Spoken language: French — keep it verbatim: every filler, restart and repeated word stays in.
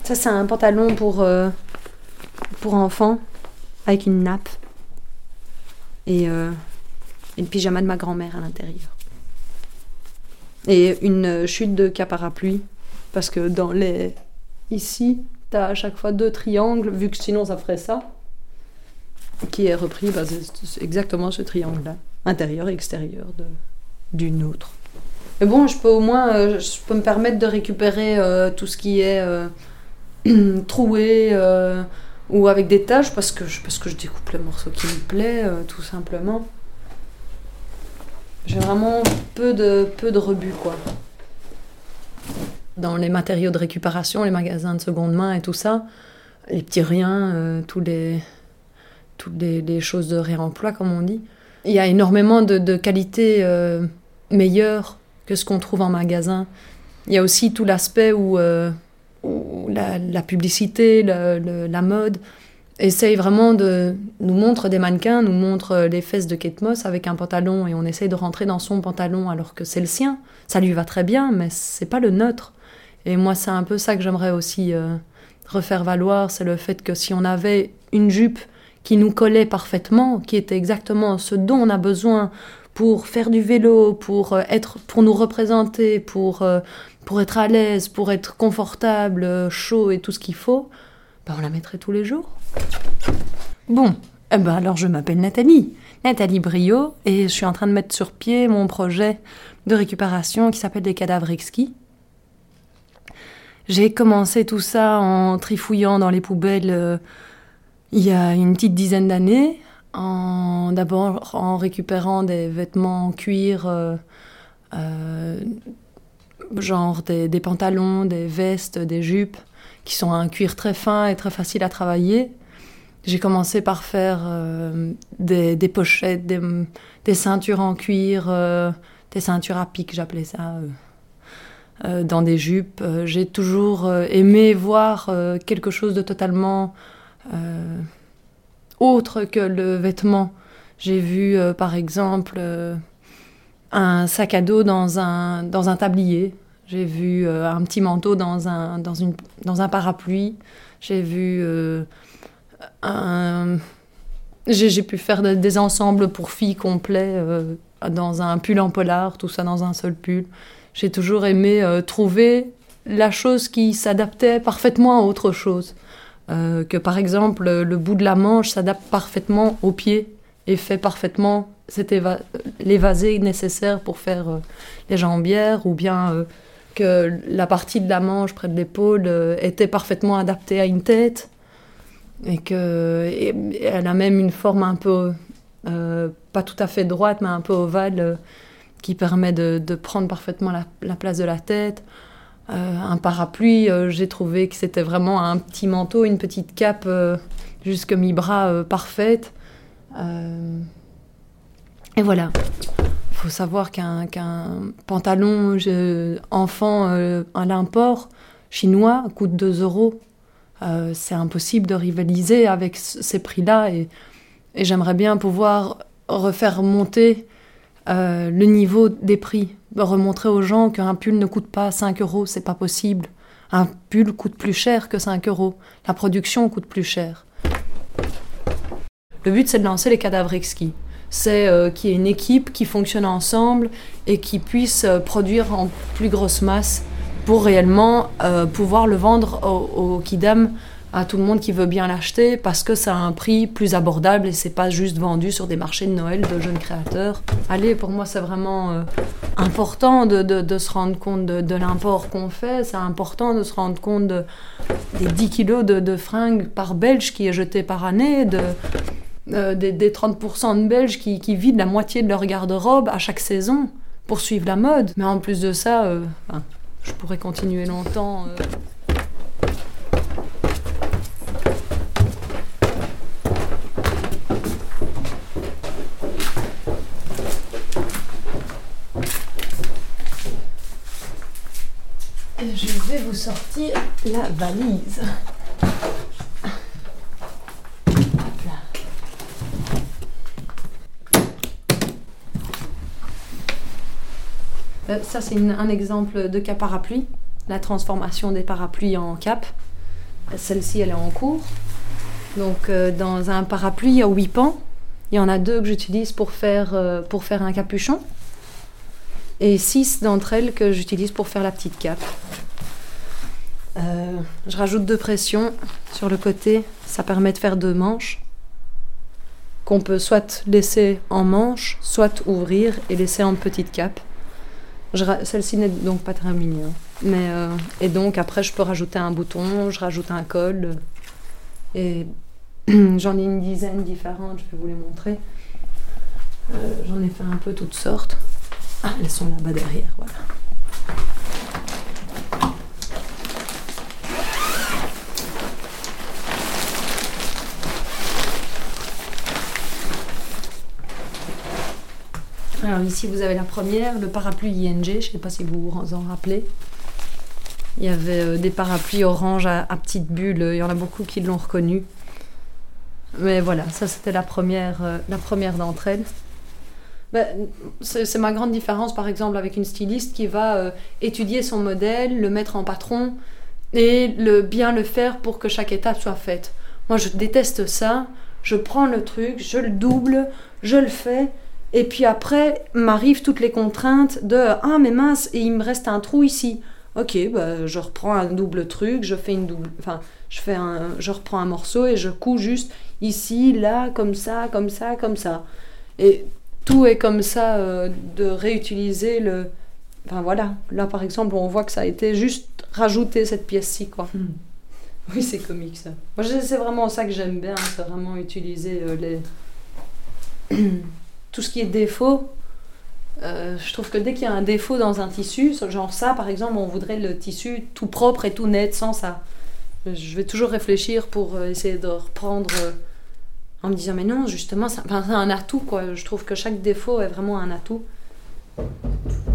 Ça, c'est un pantalon pour, euh, pour enfants, avec une nappe. Et, euh, et le pyjama de ma grand-mère à l'intérieur. Et une chute de cas parapluie, parce que dans les... Ici, t'as à chaque fois deux triangles, vu que sinon ça ferait ça, qui est repris, bah, c'est exactement ce triangle-là, intérieur et extérieur de, d'une autre. Mais bon, je peux au moins, euh, je peux me permettre de récupérer euh, tout ce qui est euh, troué euh, ou avec des taches, parce que, je, parce que je découpe le morceau qui me plaît, euh, tout simplement. J'ai vraiment peu de, peu de rebut, quoi. Dans les matériaux de récupération, les magasins de seconde main et tout ça, les petits riens, euh, tous les, toutes les, les choses de réemploi, comme on dit. Il y a énormément de, de qualités euh, meilleures que ce qu'on trouve en magasin. Il y a aussi tout l'aspect où, euh, où la, la publicité, la, la, la mode essaye vraiment de nous montre des mannequins, nous montre les fesses de Kate Moss avec un pantalon et on essaye de rentrer dans son pantalon alors que c'est le sien. Ça lui va très bien, mais c'est pas le nôtre. Et moi, c'est un peu ça que j'aimerais aussi euh, refaire valoir, c'est le fait que si on avait une jupe qui nous collait parfaitement, qui était exactement ce dont on a besoin pour faire du vélo, pour, euh, être, pour nous représenter, pour, euh, pour être à l'aise, pour être confortable, euh, chaud et tout ce qu'il faut, ben on la mettrait tous les jours. Bon, eh ben alors je m'appelle Nathalie, Nathalie Brio, et je suis en train de mettre sur pied mon projet de récupération qui s'appelle des cadavres exquis. J'ai commencé tout ça en trifouillant dans les poubelles euh, il y a une petite dizaine d'années, en, d'abord en récupérant des vêtements en cuir, euh, euh, genre des, des pantalons, des vestes, des jupes, qui sont un cuir très fin et très facile à travailler. J'ai commencé par faire euh, des, des pochettes, des, des ceintures en cuir, euh, des ceintures à pic, j'appelais ça, euh, euh, dans des jupes. Euh, j'ai toujours euh, aimé voir euh, quelque chose de totalement euh, autre que le vêtement. J'ai vu, euh, par exemple, euh, un sac à dos dans un, dans un tablier. J'ai vu euh, un petit manteau dans un, dans une, dans un parapluie. J'ai vu... Euh, Un... J'ai, j'ai pu faire de, des ensembles pour filles complets euh, dans un pull en polar, tout ça dans un seul pull. J'ai toujours aimé euh, trouver la chose qui s'adaptait parfaitement à autre chose. Euh, que par exemple, le, le bout de la manche s'adapte parfaitement au pied et fait parfaitement cet éva- l'évasé nécessaire pour faire euh, les jambières, ou bien euh, que la partie de la manche près de l'épaule euh, était parfaitement adaptée à une tête. Et qu'elle a même une forme un peu, euh, pas tout à fait droite, mais un peu ovale, euh, qui permet de, de prendre parfaitement la, la place de la tête. Euh, un parapluie, euh, j'ai trouvé que c'était vraiment un petit manteau, une petite cape euh, jusque mi-bras euh, parfaite. Euh, et voilà. Il faut savoir qu'un, qu'un pantalon je, enfant euh, à l'import chinois coûte deux euros. Euh, c'est impossible de rivaliser avec c- ces prix-là et, et j'aimerais bien pouvoir refaire monter euh, le niveau des prix, remontrer aux gens qu'un pull ne coûte pas cinq euros, c'est pas possible. Un pull coûte plus cher que cinq euros, la production coûte plus cher. Le but, c'est de lancer les cadavres exquis. C'est euh, qu'il y ait une équipe qui fonctionne ensemble et qui puisse euh, produire en plus grosse masse pour réellement euh, pouvoir le vendre au, au kidam à tout le monde qui veut bien l'acheter, parce que c'est à un prix plus abordable et c'est pas juste vendu sur des marchés de Noël de jeunes créateurs. Allez, pour moi, c'est vraiment euh, important de, de, de se rendre compte de, de l'import qu'on fait. C'est important de se rendre compte de, des dix kilos de, de fringues par Belge qui est jeté par année, de, euh, des, des trente pour cent de Belges qui, qui vident la moitié de leur garde-robe à chaque saison pour suivre la mode. Mais en plus de ça... Euh, enfin, je pourrais continuer longtemps. Euh... Je vais vous sortir la valise. Hop là. Ça, c'est une, un exemple de cas parapluie, la transformation des parapluies en cape. Celle-ci, elle est en cours. Donc, euh, dans un parapluie, il y a huit pans. Il y en a deux que j'utilise pour faire, euh, pour faire un capuchon. Et six d'entre elles que j'utilise pour faire la petite cape. Euh, je rajoute deux pressions sur le côté. Ça permet de faire deux manches. Qu'on peut soit laisser en manche, soit ouvrir et laisser en petite cape. Je ra- Celle-ci n'est donc pas terminée. Hein. Mais, euh, et donc, après, je peux rajouter un bouton, je rajoute un col. Et j'en ai une dizaine différentes, je vais vous les montrer. Euh, j'en ai fait un peu toutes sortes. Ah, elles sont là-bas derrière, voilà. Alors ici, vous avez la première, le parapluie I N G, je ne sais pas si vous vous en rappelez. Il y avait euh, des parapluies orange à, à petites bulles, il y en a beaucoup qui l'ont reconnu. Mais voilà, ça c'était la première, euh, la première d'entre elles. Ben, c'est, c'est ma grande différence par exemple avec une styliste qui va euh, étudier son modèle, le mettre en patron et le, bien le faire pour que chaque étape soit faite. Moi je déteste ça, je prends le truc, je le double, je le fais et puis après m'arrivent toutes les contraintes de « Ah mais mince, et il me reste un trou ici ». Ok, bah, je reprends un double truc, je fais une double, enfin, je fais un, je reprends un morceau et je couds juste ici, là, comme ça, comme ça, comme ça. Et tout est comme ça, euh, de réutiliser le, enfin voilà. Là par exemple, on voit que ça a été juste rajouter cette pièce-ci, quoi. Mm. Oui, c'est comique ça. Moi, c'est vraiment ça que j'aime bien, c'est vraiment utiliser euh, les, tout ce qui est défaut. Euh, je trouve que dès qu'il y a un défaut dans un tissu, genre ça par exemple, on voudrait le tissu tout propre et tout net sans ça. Je vais toujours réfléchir pour essayer de reprendre euh, en me disant mais non, justement, c'est, enfin, c'est un atout quoi. Je trouve que chaque défaut est vraiment un atout.